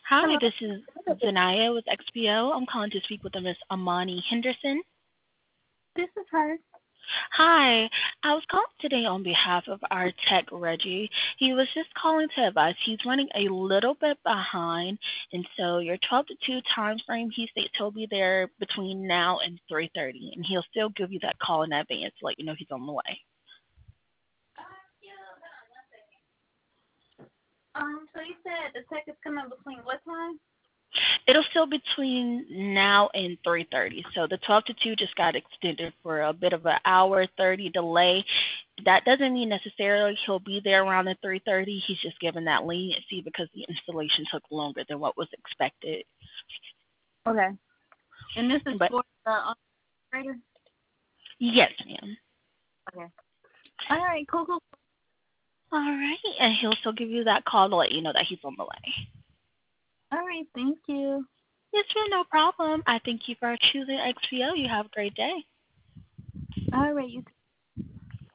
Hi, Hello. this is Zanaya with XPO. I'm calling to speak with Miss Amani Henderson. This is her. Hi, I was calling today on behalf of our tech Reggie. He was just calling to advise he's running a little bit behind, and so your 12 to 2 time frame, he states he'll be there between now and 3:30, and he'll still give you that call in advance to let you know he's on the way. So you said the tech is coming between what time? It'll still between now and 3:30. So the 12 to 2 just got extended for a bit of an hour 30 delay. That doesn't mean necessarily he'll be there around the 3:30. He's just given that leniency because the installation took longer than what was expected. Okay. And this is But for the operator? yes, ma'am. Okay. All right, cool. All right, and he'll still give you that call to let you know that he's on the way. All right, thank you. Yes, sir, no problem. I thank you for choosing XPO. You have a great day. All right, you